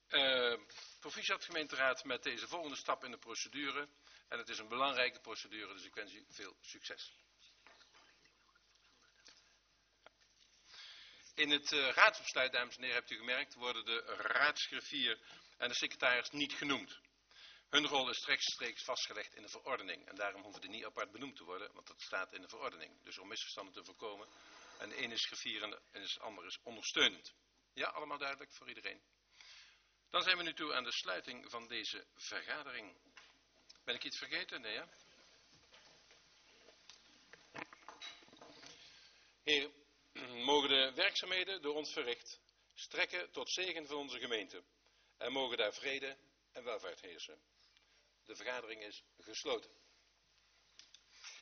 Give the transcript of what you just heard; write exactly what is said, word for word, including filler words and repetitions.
Uh, proficiat gemeenteraad met deze volgende stap in de procedure. En het is een belangrijke procedure, dus ik wens u veel succes. In het uh, raadsbesluit, dames en heren, hebt u gemerkt, worden de raadsgriffier en de secretaris niet genoemd. Hun rol is rechtstreeks vastgelegd in de verordening. En daarom hoeven die niet apart benoemd te worden, want dat staat in de verordening. Dus om misverstanden te voorkomen. En de een is griffier en de ander is ondersteunend. Ja, allemaal duidelijk voor iedereen. Dan zijn we nu toe aan de sluiting van deze vergadering. Ben ik iets vergeten? Nee, ja? Heer, mogen de werkzaamheden door ons verricht strekken tot zegen van onze gemeente. En mogen daar vrede en welvaart heersen. De vergadering is gesloten.